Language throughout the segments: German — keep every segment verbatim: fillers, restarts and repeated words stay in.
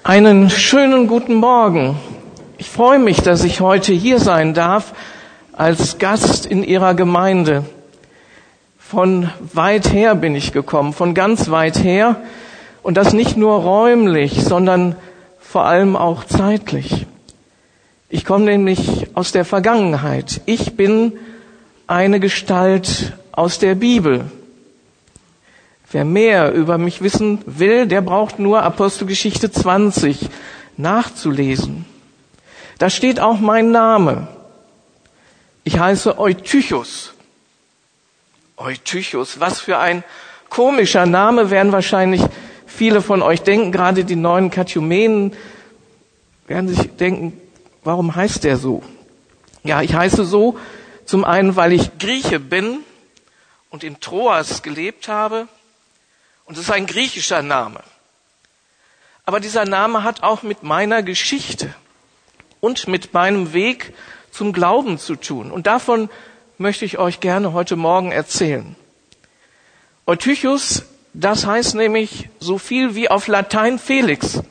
Einen schönen guten Morgen. Ich freue mich, dass ich heute hier sein darf als Gast in Ihrer Gemeinde. Von weit her bin ich gekommen, von ganz weit her. Und das nicht nur räumlich, sondern vor allem auch zeitlich. Ich komme nämlich aus der Vergangenheit. Ich bin eine Gestalt aus der Bibel. Wer mehr über mich wissen will, der braucht nur Apostelgeschichte zwanzig nachzulesen. Da steht auch mein Name. Ich heiße Eutychus. Eutychus, was für ein komischer Name, werden wahrscheinlich viele von euch denken, gerade die neuen Katechumenen werden sich denken, warum heißt der so? Ja, ich heiße so zum einen, weil ich Grieche bin und in Troas gelebt habe. Und es ist ein griechischer Name. Aber dieser Name hat auch mit meiner Geschichte und mit meinem Weg zum Glauben zu tun. Und davon möchte ich euch gerne heute Morgen erzählen. Eutychus, das heißt nämlich so viel wie auf Latein Felix.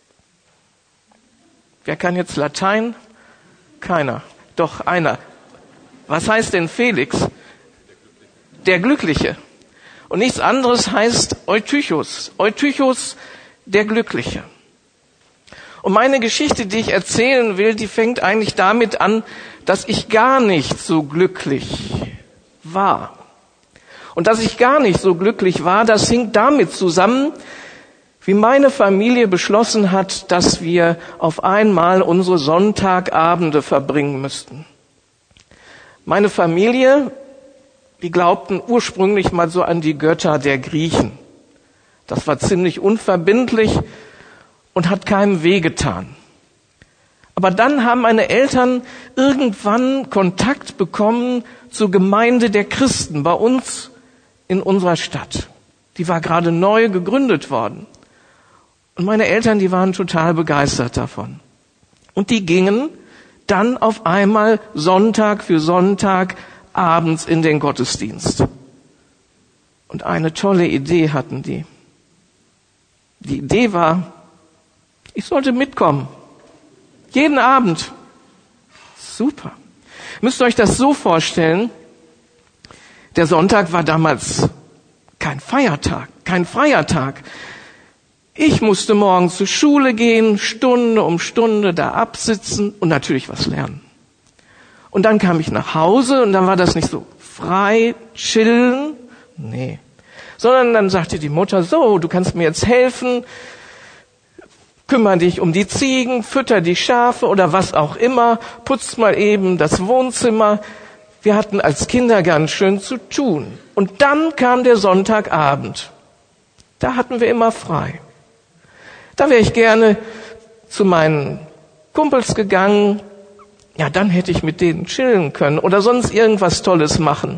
Wer kann jetzt Latein? Keiner. Doch einer. Was heißt denn Felix? Der Glückliche. Und nichts anderes heißt Eutychus. Eutychus, der Glückliche. Und meine Geschichte, die ich erzählen will, die fängt eigentlich damit an, dass ich gar nicht so glücklich war. Und dass ich gar nicht so glücklich war, das hing damit zusammen, wie meine Familie beschlossen hat, dass wir auf einmal unsere Sonntagabende verbringen müssten. Meine Familie, die glaubten ursprünglich mal so an die Götter der Griechen. Das war ziemlich unverbindlich und hat keinem wehgetan. Aber dann haben meine Eltern irgendwann Kontakt bekommen zur Gemeinde der Christen bei uns in unserer Stadt. Die war gerade neu gegründet worden. Und meine Eltern, die waren total begeistert davon. Und die gingen dann auf einmal Sonntag für Sonntag abends in den Gottesdienst. Und eine tolle Idee hatten die. Die Idee war, ich sollte mitkommen. Jeden Abend. Super. Müsst ihr euch das so vorstellen, der Sonntag war damals kein Feiertag, kein freier Tag. Ich musste morgens zur Schule gehen, Stunde um Stunde da absitzen und natürlich was lernen. Und dann kam ich nach Hause und dann war das nicht so frei, chillen, nee. Sondern dann sagte die Mutter, so, du kannst mir jetzt helfen, kümmere dich um die Ziegen, fütter die Schafe oder was auch immer, putz mal eben das Wohnzimmer. Wir hatten als Kinder ganz schön zu tun. Und dann kam der Sonntagabend. Da hatten wir immer frei. Da wäre ich gerne zu meinen Kumpels gegangen. Ja, dann hätte ich mit denen chillen können oder sonst irgendwas Tolles machen.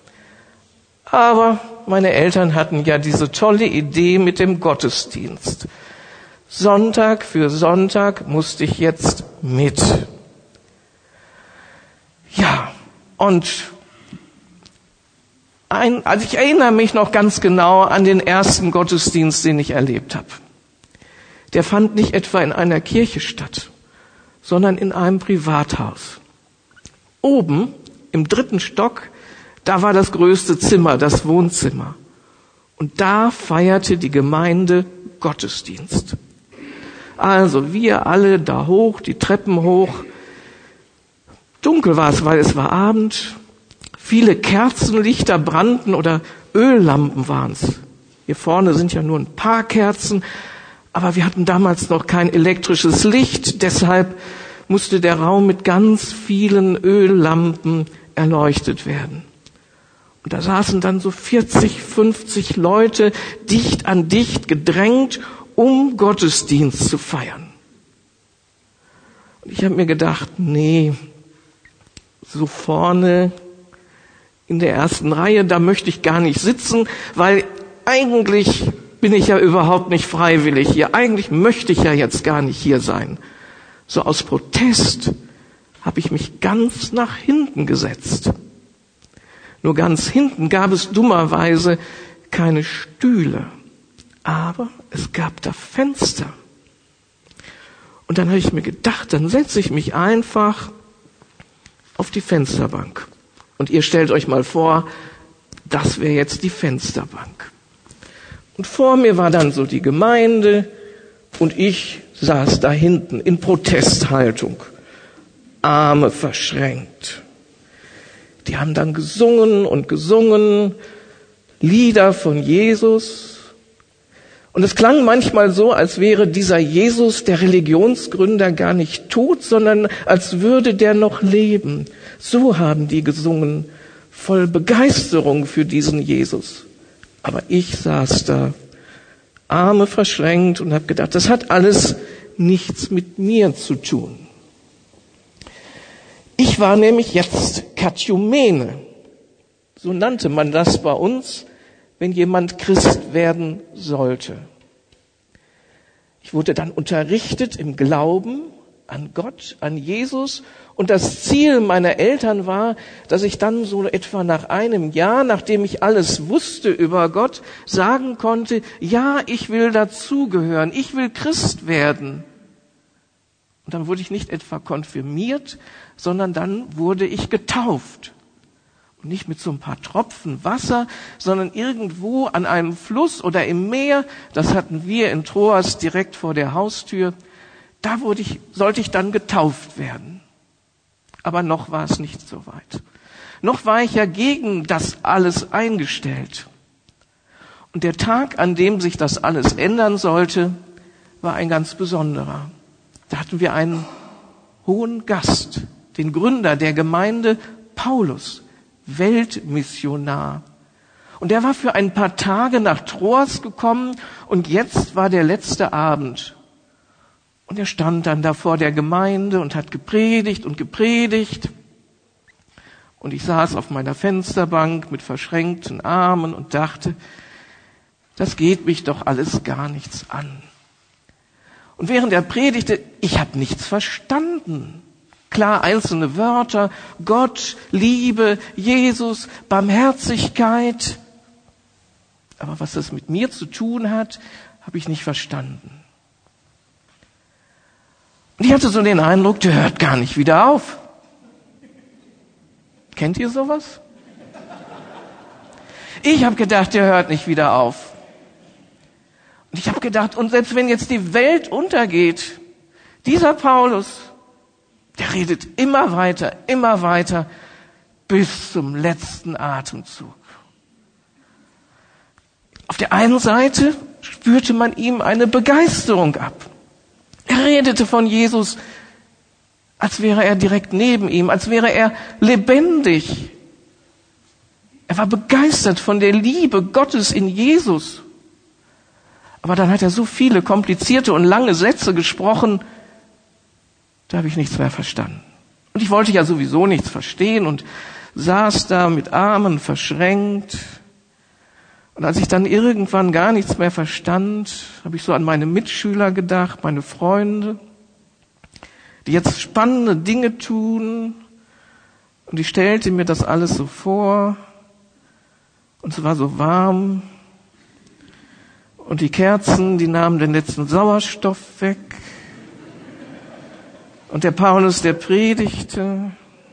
Aber meine Eltern hatten ja diese tolle Idee mit dem Gottesdienst. Sonntag für Sonntag musste ich jetzt mit. Ja, und ein, also ich erinnere mich noch ganz genau an den ersten Gottesdienst, den ich erlebt habe. Der fand nicht etwa in einer Kirche statt, sondern in einem Privathaus. Oben im dritten Stock, da war das größte Zimmer, das Wohnzimmer. Und da feierte die Gemeinde Gottesdienst. Also wir alle da hoch, die Treppen hoch. Dunkel war es, weil es war Abend. Viele Kerzenlichter brannten oder Öllampen waren es. Hier vorne sind ja nur ein paar Kerzen. Aber wir hatten damals noch kein elektrisches Licht, deshalb musste der Raum mit ganz vielen Öllampen erleuchtet werden. Und da saßen dann so vierzig, fünfzig Leute dicht an dicht gedrängt, um Gottesdienst zu feiern. Und ich habe mir gedacht, nee, so vorne in der ersten Reihe, da möchte ich gar nicht sitzen, weil eigentlich bin ich ja überhaupt nicht freiwillig hier. Eigentlich möchte ich ja jetzt gar nicht hier sein. So aus Protest habe ich mich ganz nach hinten gesetzt. Nur ganz hinten gab es dummerweise keine Stühle. Aber es gab da Fenster. Und dann habe ich mir gedacht, dann setze ich mich einfach auf die Fensterbank. Und ihr stellt euch mal vor, das wäre jetzt die Fensterbank. Und vor mir war dann so die Gemeinde und ich saß da hinten in Protesthaltung, Arme verschränkt. Die haben dann gesungen und gesungen, Lieder von Jesus. Und es klang manchmal so, als wäre dieser Jesus, der Religionsgründer, gar nicht tot, sondern als würde der noch leben. So haben die gesungen, voll Begeisterung für diesen Jesus. Aber ich saß da, Arme verschränkt und habe gedacht, das hat alles nichts mit mir zu tun. Ich war nämlich jetzt Katechumene. So nannte man das bei uns, wenn jemand Christ werden sollte. Ich wurde dann unterrichtet im Glauben an Gott, an Jesus. Und das Ziel meiner Eltern war, dass ich dann so etwa nach einem Jahr, nachdem ich alles wusste über Gott, sagen konnte, ja, ich will dazugehören, ich will Christ werden. Und dann wurde ich nicht etwa konfirmiert, sondern dann wurde ich getauft. Und nicht mit so ein paar Tropfen Wasser, sondern irgendwo an einem Fluss oder im Meer, das hatten wir in Troas direkt vor der Haustür, da wurde ich, sollte ich dann getauft werden. Aber noch war es nicht so weit. Noch war ich ja gegen das alles eingestellt. Und der Tag, an dem sich das alles ändern sollte, war ein ganz besonderer. Da hatten wir einen hohen Gast, den Gründer der Gemeinde, Paulus, Weltmissionar. Und der war für ein paar Tage nach Troas gekommen und jetzt war der letzte Abend. Und er stand dann da vor der Gemeinde und hat gepredigt und gepredigt. Und ich saß auf meiner Fensterbank mit verschränkten Armen und dachte, das geht mich doch alles gar nichts an. Und während er predigte, ich habe nichts verstanden. Klar, einzelne Wörter, Gott, Liebe, Jesus, Barmherzigkeit. Aber was das mit mir zu tun hat, habe ich nicht verstanden. Und ich hatte so den Eindruck, der hört gar nicht wieder auf. Kennt ihr sowas? Ich habe gedacht, der hört nicht wieder auf. Und ich habe gedacht, und selbst wenn jetzt die Welt untergeht, dieser Paulus, der redet immer weiter, immer weiter, bis zum letzten Atemzug. Auf der einen Seite spürte man ihm eine Begeisterung ab. Er redete von Jesus, als wäre er direkt neben ihm, als wäre er lebendig. Er war begeistert von der Liebe Gottes in Jesus. Aber dann hat er so viele komplizierte und lange Sätze gesprochen, da habe ich nichts mehr verstanden. Und ich wollte ja sowieso nichts verstehen und saß da mit Armen verschränkt. Und als ich dann irgendwann gar nichts mehr verstand, habe ich so an meine Mitschüler gedacht, meine Freunde, die jetzt spannende Dinge tun. Und ich stellte mir das alles so vor. Und es war so warm. Und die Kerzen, die nahmen den letzten Sauerstoff weg. Und der Paulus, der predigte.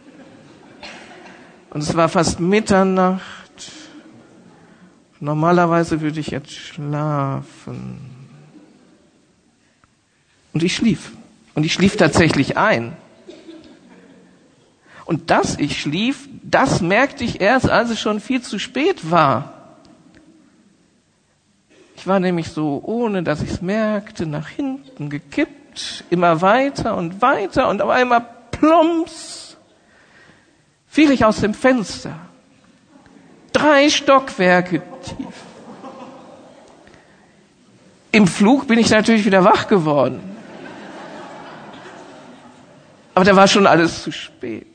Und es war fast Mitternacht. Normalerweise würde ich jetzt schlafen. Und ich schlief. Und ich schlief tatsächlich ein. Und dass ich schlief, das merkte ich erst, als es schon viel zu spät war. Ich war nämlich so, ohne dass ich es merkte, nach hinten gekippt, immer weiter und weiter und auf einmal plumps fiel ich aus dem Fenster. Drei Stockwerke tief. Im Flug bin ich natürlich wieder wach geworden. Aber da war schon alles zu spät.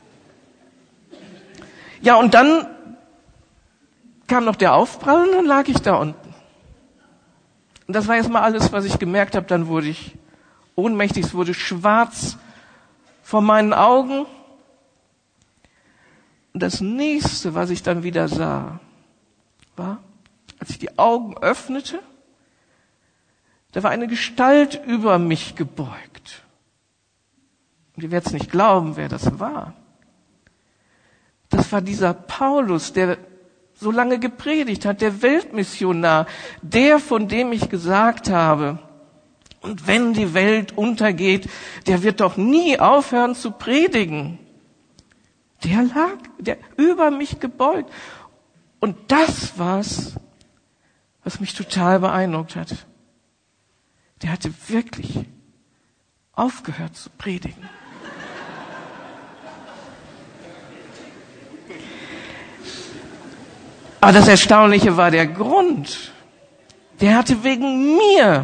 Ja, und dann kam noch der Aufprall und dann lag ich da unten. Und das war jetzt mal alles, was ich gemerkt habe. Dann wurde ich ohnmächtig, es wurde schwarz vor meinen Augen. Und das Nächste, was ich dann wieder sah, war, als ich die Augen öffnete, Da war eine Gestalt über mich gebeugt. Und ihr werdet es nicht glauben, wer das war. Das war dieser Paulus, der so lange gepredigt hat, der Weltmissionar, der, von dem ich gesagt habe, und wenn die Welt untergeht, der wird doch nie aufhören zu predigen. Der lag, der über mich gebeugt. Und das war's, was mich total beeindruckt hat. Der hatte wirklich aufgehört zu predigen. Aber das Erstaunliche war der Grund. Der hatte wegen mir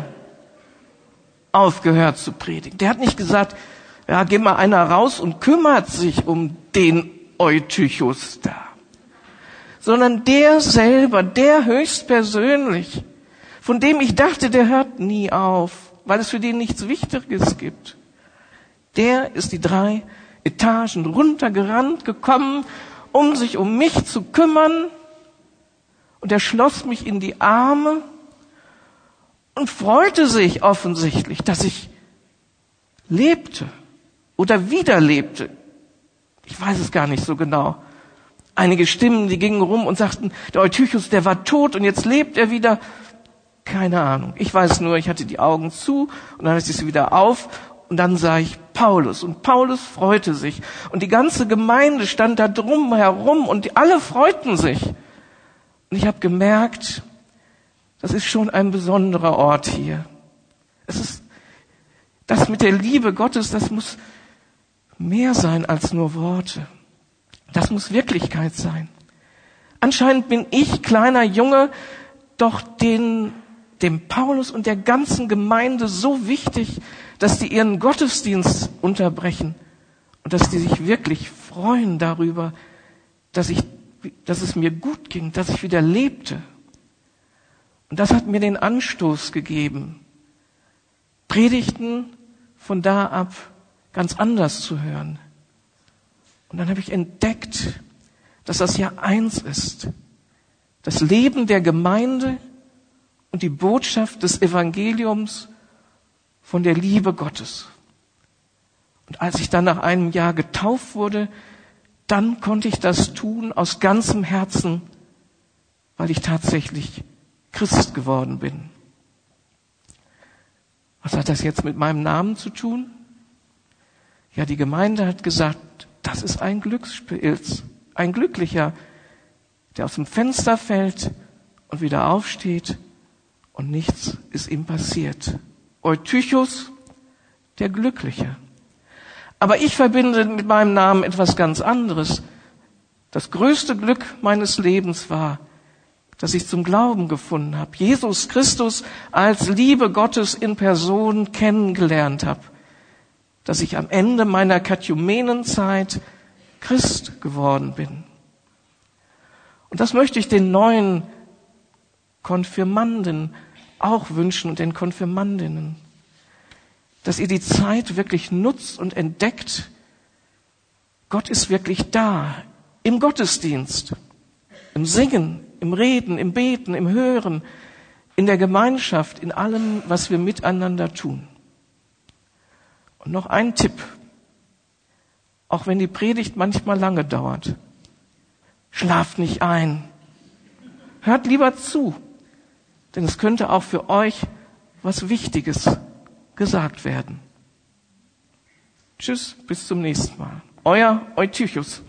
aufgehört zu predigen. Der hat nicht gesagt, ja, geh mal einer raus und kümmert sich um den Eutychus da. Sondern der selber, der höchstpersönlich, von dem ich dachte, der hört nie auf, weil es für den nichts Wichtiges gibt. Der ist die drei Etagen runtergerannt gekommen, um sich um mich zu kümmern. Und er schloss mich in die Arme und freute sich offensichtlich, dass ich lebte oder wieder lebte. Ich weiß es gar nicht so genau. Einige Stimmen, die gingen rum und sagten, der Eutychus, der war tot und jetzt lebt er wieder. Keine Ahnung. Ich weiß nur, ich hatte die Augen zu und dann hatte ich sie wieder auf und dann sah ich Paulus. Und Paulus freute sich. Und die ganze Gemeinde stand da drum herum und die, alle freuten sich. Und ich habe gemerkt, das ist schon ein besonderer Ort hier. Es ist, das mit der Liebe Gottes, das muss mehr sein als nur Worte. Das muss Wirklichkeit sein. Anscheinend bin ich, kleiner Junge, doch den, dem Paulus und der ganzen Gemeinde so wichtig, dass die ihren Gottesdienst unterbrechen und dass die sich wirklich freuen darüber, dass ich, dass es mir gut ging, dass ich wieder lebte. Und das hat mir den Anstoß gegeben, Predigten von da ab ganz anders zu hören. Und dann habe ich entdeckt, dass das ja eins ist. Das Leben der Gemeinde und die Botschaft des Evangeliums von der Liebe Gottes. Und als ich dann nach einem Jahr getauft wurde, dann konnte ich das tun aus ganzem Herzen, weil ich tatsächlich Christ geworden bin. Was hat das jetzt mit meinem Namen zu tun? Ja, die Gemeinde hat gesagt, das ist ein Glückspilz, ein Glücklicher, der aus dem Fenster fällt und wieder aufsteht und nichts ist ihm passiert. Eutychus, der Glückliche. Aber ich verbinde mit meinem Namen etwas ganz anderes. Das größte Glück meines Lebens war, dass ich zum Glauben gefunden habe, Jesus Christus als Liebe Gottes in Person kennengelernt habe, dass ich am Ende meiner Katechumenenzeit Christ geworden bin. Und das möchte ich den neuen Konfirmanden auch wünschen und den Konfirmandinnen, dass ihr die Zeit wirklich nutzt und entdeckt, Gott ist wirklich da, im Gottesdienst, im Singen, im Reden, im Beten, im Hören, in der Gemeinschaft, in allem, was wir miteinander tun. Und noch ein Tipp, auch wenn die Predigt manchmal lange dauert. Schlaft nicht ein. Hört lieber zu, denn es könnte auch für euch was Wichtiges gesagt werden. Tschüss, bis zum nächsten Mal. Euer Eutychus.